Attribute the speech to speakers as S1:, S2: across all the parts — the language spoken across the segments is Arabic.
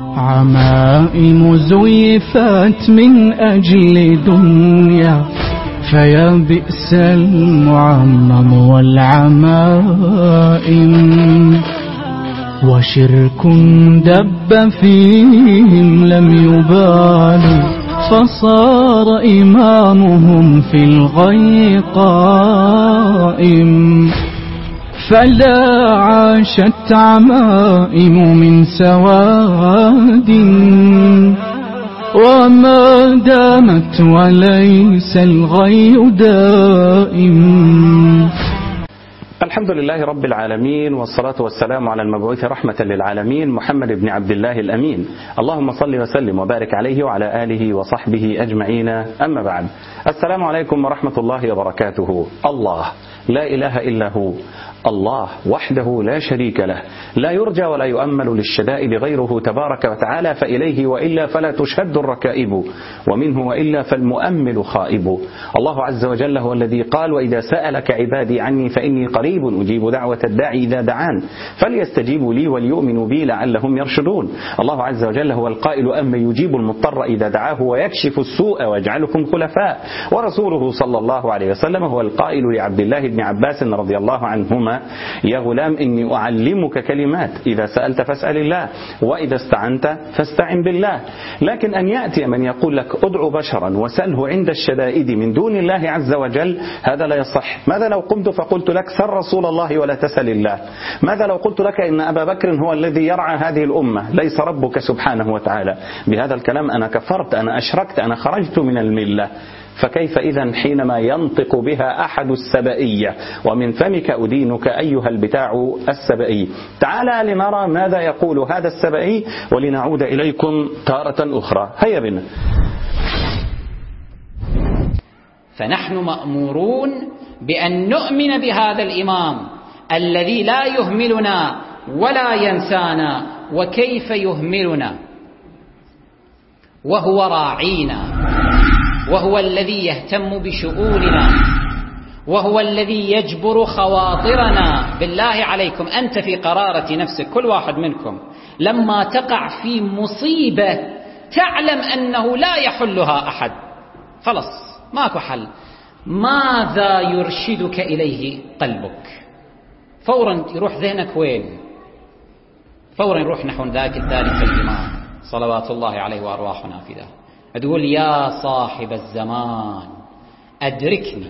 S1: عمائم زيفت من أجل دنيا، فيا بئس المعمم والعمائم. وشرك دب فيهم لم يبالوا، فصار إمامهم في الغي قائم. فلا عاشت عمائم من سواد، وما دامت وليس الغي دائم.
S2: الحمد لله رب العالمين، والصلاة والسلام على المبعوث رحمة للعالمين محمد بن عبد الله الأمين. اللهم صل وسلم وبارك عليه وعلى آله وصحبه أجمعين، أما بعد. السلام عليكم ورحمة الله وبركاته. الله لا إله إلا هو، الله وحده لا شريك له، لا يرجى ولا يؤمل للشدائد غيره تبارك وتعالى، فإليه وإلا فلا تشد الركائب، ومنه وإلا فالمؤمل خائب. الله عز وجل هو الذي قال: وإذا سألك عبادي عني فإني قريب أجيب دعوة الداعي إذا دعان فليستجيبوا لي وليؤمنوا بي لعلهم يرشدون. الله عز وجل هو القائل: أما يجيب المضطر إذا دعاه ويكشف السوء ويجعلكم خلفاء. ورسوله صلى الله عليه وسلم هو القائل لعبد الله بن عباس رضي الله عنهما: يا غلام إني أعلمك كلمات، إذا سألت فاسأل الله، وإذا استعنت فاستعن بالله. لكن أن يأتي من يقول لك ادعو بشرا وسأله عند الشدائد من دون الله عز وجل، هذا لا يصح. ماذا لو قمت فقلت لك سل رسول الله ولا تسل الله؟ ماذا لو قلت لك إن أبا بكر هو الذي يرعى هذه الأمة ليس ربك سبحانه وتعالى؟ بهذا الكلام أنا كفرت، أنا أشركت، أنا خرجت من الملة. فكيف إذن حينما ينطق بها أحد السبئية؟ ومن فمك أدينك أيها البتاع السبئي. تعالى لنرى ماذا يقول هذا السبئي، ولنعود إليكم تارة أخرى. هيا بنا.
S3: فنحن مأمورون بأن نؤمن بهذا الإمام الذي لا يهملنا ولا ينسانا. وكيف يهملنا وهو راعينا، وهو الذي يهتم بشؤوننا، وهو الذي يجبر خواطرنا. بالله عليكم، أنت في قرارة نفسك، كل واحد منكم لما تقع في مصيبة تعلم أنه لا يحلها أحد، خلص ماكو حل، ماذا يرشدك إليه قلبك؟ فورا يروح ذهنك وين؟ فورا يروح نحو ذلك الإمام صلوات الله عليه وأرواحنا فداه. تقول: يا صاحب الزمان أدركني.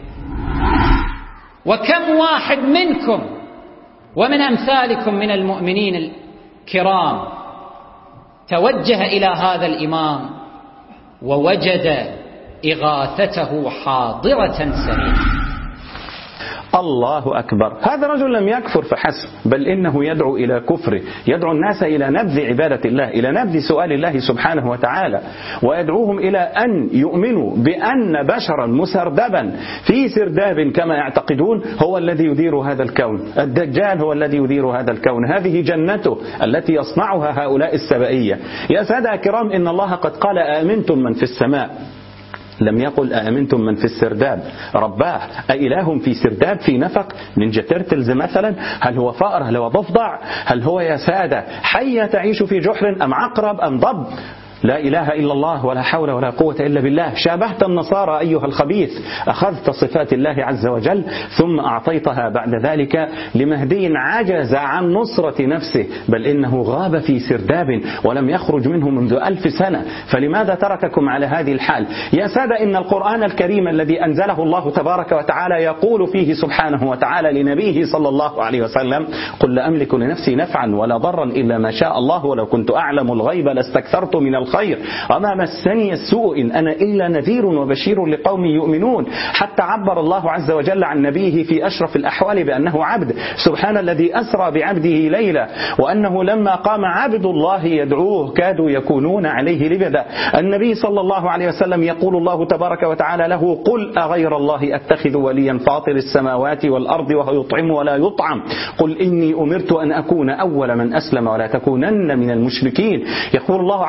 S3: وكم واحد منكم ومن أمثالكم من المؤمنين الكرام توجه إلى هذا الإمام ووجد إغاثته حاضرة سريعة.
S2: الله أكبر. هذا رجل لم يكفر فحسب، بل إنه يدعو إلى كفره، يدعو الناس إلى نبذ عبادة الله، إلى نبذ سؤال الله سبحانه وتعالى، ويدعوهم إلى أن يؤمنوا بأن بشرا مسردبا في سرداب كما يعتقدون هو الذي يدير هذا الكون. الدجال هو الذي يدير هذا الكون، هذه جنته التي يصنعها هؤلاء السبئية. يا سادة كرام، إن الله قد قال: آمنتم من في السماء، لم يقل أأمنتم من في السرداب. رباه أإله في سرداب في نفق نينجا تيرتلز مثلا؟ هل هو فأر؟ هل هو ضفدع؟ هل هو يا سادة حية تعيش في جحر أم عقرب أم ضب؟ لا إله إلا الله ولا حول ولا قوة إلا بالله. شابهت النصارى أيها الخبيث، أخذت صفات الله عز وجل ثم أعطيتها بعد ذلك لمهدي عجز عن نصرة نفسه، بل إنه غاب في سرداب ولم يخرج منه منذ 1000 سنة. فلماذا ترككم على هذه الحال؟ يا سادة، إن القرآن الكريم الذي أنزله الله تبارك وتعالى يقول فيه سبحانه وتعالى لنبيه صلى الله عليه وسلم: قل لا أملك لنفسي نفعا ولا ضرا إلا ما شاء الله ولو كنت أعلم الغيب لاستكثرت من الخير وما مسني السوء إن أنا إلا نذير وبشير لقوم يؤمنون. حتى عبر الله عز وجل عن نبيه في أشرف الأحوال بأنه عبد. سبحان الذي أسرى بعبده ليلة، وأنه لما قام عبد الله يدعوه كادوا يكونون عليه لبدا. النبي صلى الله عليه وسلم يقول الله تبارك وتعالى له: قل أغير الله أتخذ وليا فاطر السماوات والأرض وهو يطعم ولا يطعم، قل إني أمرت أن أكون أول من أسلم ولا تكونن من المشركين. يقول الله عز وجل: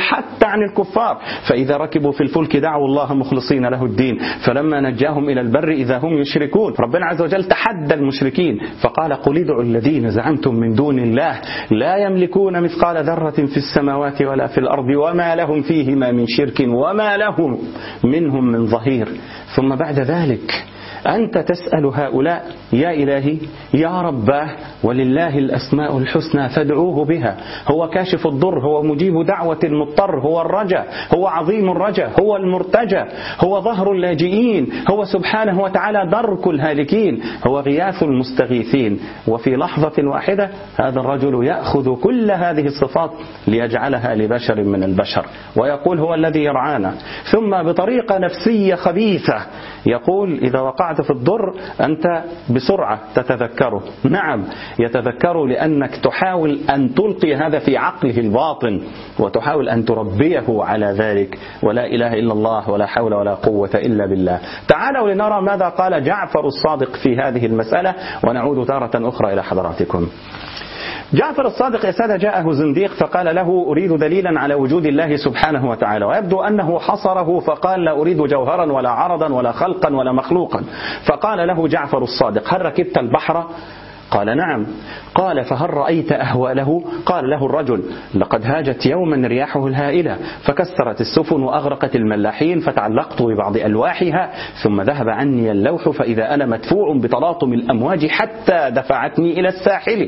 S2: حتى عن الكفار. فإذا ركبوا في الفلك دعوا الله مخلصين له الدين فلما نجاهم إلى البر إذا هم يشركون. ربنا عز وجل تحدى المشركين فقال قل ادعوا الذين زعمتم من دون الله لا يملكون مثقال ذرة في السماوات ولا في الأرض وما لهم فيهما من شرك وما لهم منهم من ظهير. ثم بعد ذلك أنت تسأل هؤلاء يا إلهي يا رباه ولله الأسماء الحسنى فادعوه بها، هو كاشف الضر، هو مجيب دعوة المضطر، هو الرجا، هو عظيم الرجا، هو المرتجى، هو ظهر اللاجئين، هو سبحانه وتعالى درك الهالكين، هو غياث المستغيثين. وفي لحظة واحدة هذا الرجل يأخذ كل هذه الصفات ليجعلها لبشر من البشر ويقول هو الذي يرعانا. ثم بطريقة نفسية خبيثة يقول إذا وقعت في الضر أنت بسرعة تتذكره. نعم يتذكره لأنك تحاول أن تلقي هذا في عقله الباطن وتحاول أن تربيه على ذلك. ولا إله إلا الله ولا حول ولا قوة إلا بالله. تعالوا لنرى ماذا قال جعفر الصادق في هذه المسألة ونعود تارة أخرى إلى حضراتكم. جعفر الصادق يا سادة جاءه زنديق فقال له أريد دليلا على وجود الله سبحانه وتعالى، ويبدو أنه حصره فقال لا أريد جوهرا ولا عرضا ولا خلقا ولا مخلوقا. فقال له جعفر الصادق هل ركبت البحر؟ قال نعم. قال فهل رأيت أهواله؟ قال له الرجل لقد هاجت يوما رياحه الهائلة فكسرت السفن وأغرقت الملاحين فتعلقت ببعض ألواحها ثم ذهب عني اللوح فإذا أنا مدفوع بتلاطم الأمواج حتى دفعتني إلى الساحل.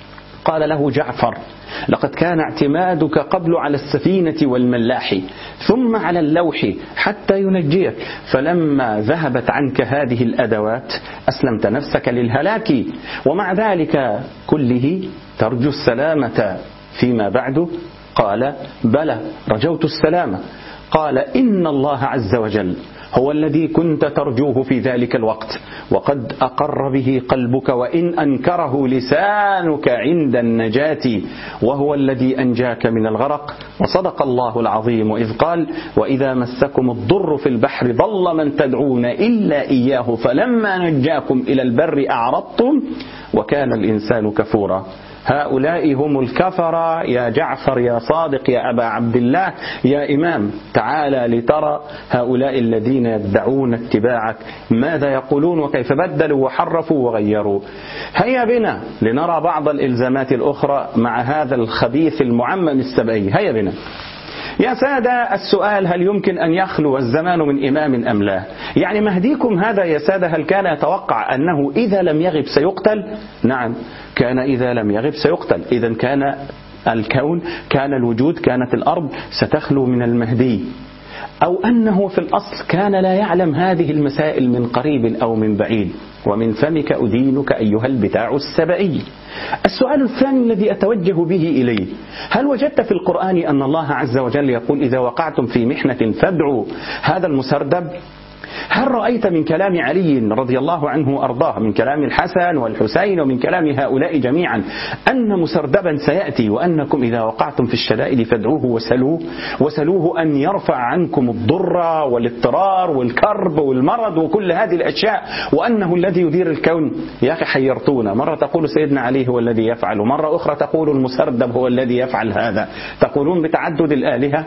S2: قال له جعفر لقد كان اعتمادك قبل على السفينة والملاح ثم على اللوح حتى ينجيك، فلما ذهبت عنك هذه الأدوات أسلمت نفسك للهلاك، ومع ذلك كله ترجو السلامة فيما بعد. قال بلى رجوت السلامة. قال إن الله عز وجل هو الذي كنت ترجوه في ذلك الوقت وقد أقر به قلبك وإن أنكره لسانك عند النجاة، وهو الذي أنجاك من الغرق. وصدق الله العظيم إذ قال وإذا مسكم الضر في البحر ضل من تدعون إلا إياه فلما نجاكم إلى البر أعرضتم وكان الإنسان كفورا. هؤلاء هم الكفرة يا جعفر يا صادق يا أبا عبد الله يا إمام. تعالى لترى هؤلاء الذين يدعون اتباعك ماذا يقولون وكيف بدلوا وحرفوا وغيروا. هيا بنا لنرى بعض الإلزامات الأخرى مع هذا الخبيث المعمم السبعي. هيا بنا يا سادة. السؤال هل يمكن أن يخلو الزمان من إمام أم لا؟ يعني مهديكم هذا يا سادة هل كان يتوقع أنه إذا لم يغب سيقتل؟ نعم كان إذا لم يغب سيقتل. إذن كان الكون كان الوجود كانت الأرض ستخلو من المهدي، أو أنه في الأصل كان لا يعلم هذه المسائل من قريب أو من بعيد. ومن فمك أدينك أيها البتاع السبئي. السؤال الثاني الذي أتوجه به إليه هل وجدت في القرآن أن الله عز وجل يقول إذا وقعتم في محنة فادعوا هذا المسردب؟ هل رأيت من كلام علي رضي الله عنه وأرضاه من كلام الحسن والحسين ومن كلام هؤلاء جميعا أن مسردبا سيأتي وأنكم إذا وقعتم في الشدائد فادعوه وسلوه أن يرفع عنكم الضر والاضطرار والكرب والمرض وكل هذه الأشياء وأنه الذي يدير الكون؟ يا أخي حيرتونا. مرة تقول سيدنا علي هو الذي يفعل، مرة أخرى تقول المسردب هو الذي يفعل هذا. تقولون بتعدد الآلهة.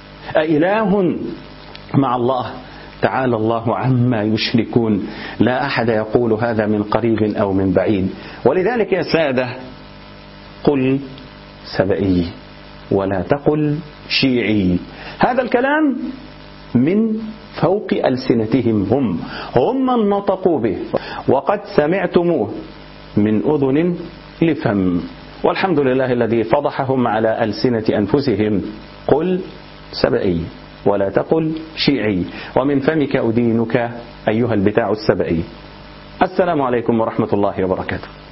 S2: أإله مع الله؟ تعالى الله عما يشركون. لا أحد يقول هذا من قريب أو من بعيد. ولذلك يا سادة قل سبئي ولا تقل شيعي. هذا الكلام من فوق ألسنتهم هم من نطقوا به وقد سمعتموه من أذن لفم، والحمد لله الذي فضحهم على ألسنة أنفسهم. قل سبئي ولا تقل شيعي ومن فمك أدينك أيها البتاع السبئي. السلام عليكم ورحمة الله وبركاته.